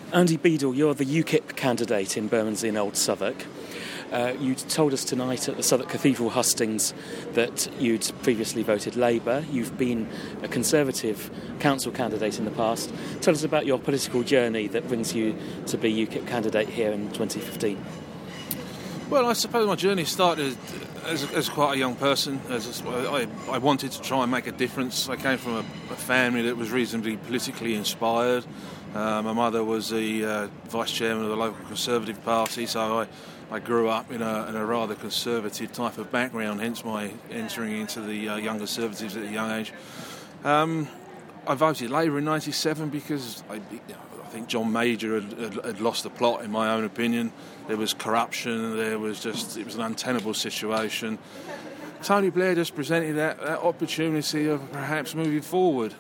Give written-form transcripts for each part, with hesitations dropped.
Andy Beadle, you're the UKIP candidate in Bermondsey and Old Southwark. You told us tonight at the Southwark Cathedral hustings that you'd previously voted Labour. You've been a Conservative council candidate in the past. Tell us about your political journey that brings you to be UKIP candidate here in 2015. Well, I suppose my journey started as quite a young person. I wanted to try and make a difference. I came from a family that was reasonably politically inspired. My mother was the vice chairman of the local Conservative Party, so I grew up in a rather conservative type of background, hence my entering into the Young Conservatives at a young age. I voted Labour in '97 because I think John Major had lost the plot, in my own opinion. There was corruption, it was an untenable situation. Tony Blair just presented that opportunity of perhaps moving forward.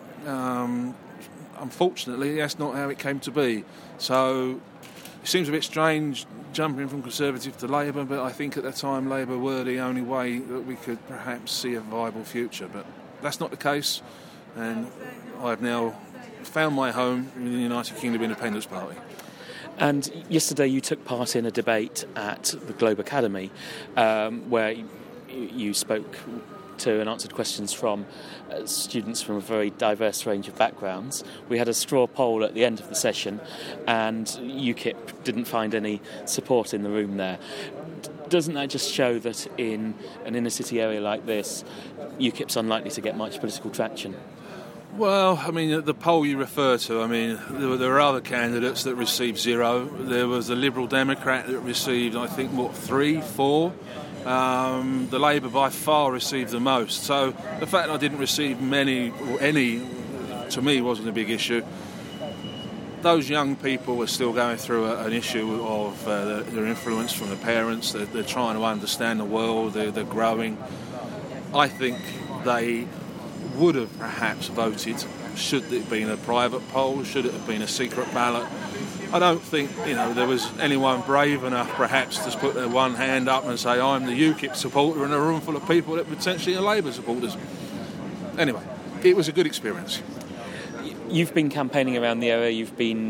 Unfortunately, that's not how it came to be. So it seems a bit strange jumping from Conservative to Labour, but I think at the time Labour were the only way that we could perhaps see a viable future. But that's not the case, and I've now found my home in the United Kingdom Independence Party. And yesterday you took part in a debate at the Globe Academy where you spoke to and answered questions from students from a very diverse range of backgrounds. We had a straw poll at the end of the session and UKIP didn't find any support in the room there. Doesn't that just show that in an inner city area like this, UKIP's unlikely to get much political traction? Well, I mean, the poll you refer to, I mean, there were other candidates that received 0. There was a Liberal Democrat that received, I think, 3, 4. The Labour by far received the most. So the fact that I didn't receive many or any, to me, wasn't a big issue. Those young people were still going through an issue of their influence from their parents. They're trying to understand the world. They're growing. I think they would have perhaps voted should it have been a private poll, should it have been a secret ballot. I don't think there was anyone brave enough perhaps to put their one hand up and say I'm the UKIP supporter in a room full of people that potentially are Labour supporters. Anyway, it was a good experience. You've been campaigning around the area.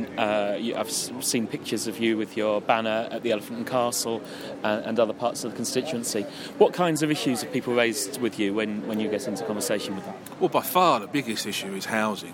I've seen pictures of you with your banner at the Elephant and Castle and other parts of the constituency. What kinds of issues have people raised with you when you get into conversation with them? Well, by far the biggest issue is housing.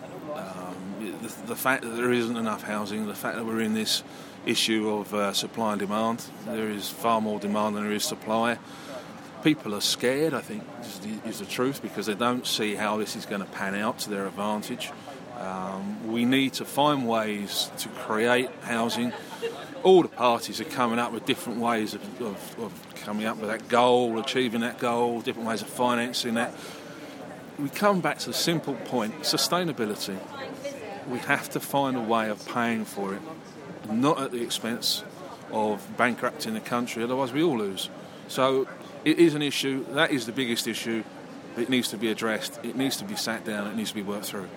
The fact that there isn't enough housing, the fact that we're in this issue of supply and demand. There is far more demand than there is supply. People are scared, I think, is the truth, because they don't see how this is going to pan out to their advantage. We need to find ways to create housing. All the parties are coming up with different ways of coming up with that goal, achieving that goal, different ways of financing that. We come back to the simple point, sustainability. We have to find a way of paying for it, not at the expense of bankrupting the country, otherwise we all lose. So it is an issue, that is the biggest issue. It needs to be addressed, it needs to be sat down, it needs to be worked through.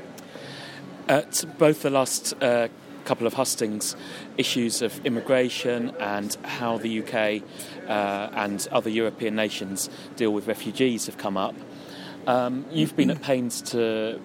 At both the last couple of hustings, issues of immigration and how the UK and other European nations deal with refugees have come up. You've been at pains to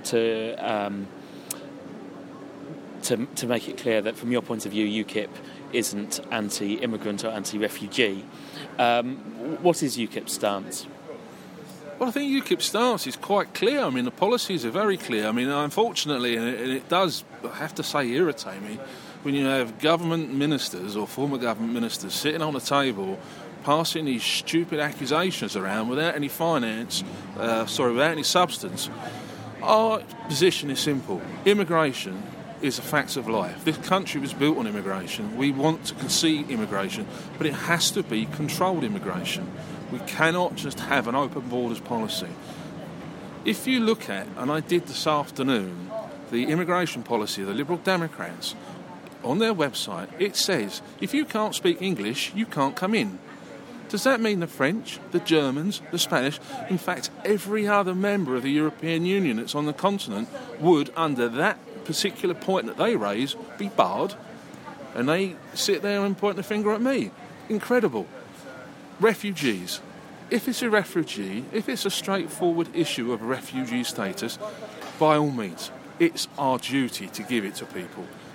make it clear that from your point of view UKIP isn't anti-immigrant or anti-refugee. What is UKIP's stance? Well, I think UKIP's stance is quite clear. I mean, the policies are very clear. I mean, unfortunately, and it does, I have to say, irritate me, when you have government ministers or former government ministers sitting on a table passing these stupid accusations around without any without any substance. Our position is simple. Immigration is a fact of life. This country was built on immigration. We want to concede immigration, but it has to be controlled immigration. We cannot just have an open borders policy. If you look at, and I did this afternoon, the immigration policy of the Liberal Democrats, on their website, it says, if you can't speak English, you can't come in. Does that mean the French, the Germans, the Spanish, in fact, every other member of the European Union that's on the continent would, under that particular point that they raise, be barred? And they sit there and point the finger at me. Incredible. Refugees. If it's a refugee, if it's a straightforward issue of refugee status, by all means, it's our duty to give it to people.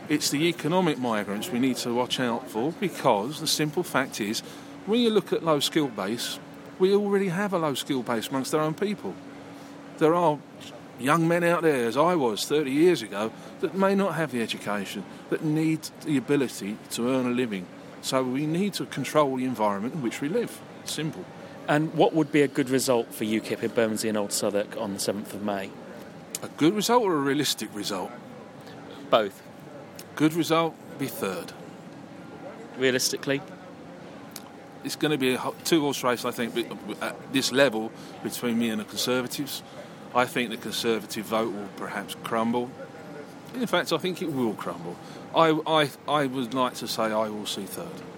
It's the economic migrants we need to watch out for, because the simple fact is, when you look at low skill base, we already have a low skill base amongst our own people. There are young men out there, as I was 30 years ago, that may not have the education, that need the ability to earn a living. So we need to control the environment in which we live. Simple. And what would be a good result for UKIP in Bermondsey and Old Southwark on the 7th of May? A good result or a realistic result? Both. Good result would be third. Realistically? It's going to be a two-horse race, I think, at this level between me and the Conservatives. I think the Conservative vote will perhaps crumble. In fact, I think it will crumble. I would like to say I will see third.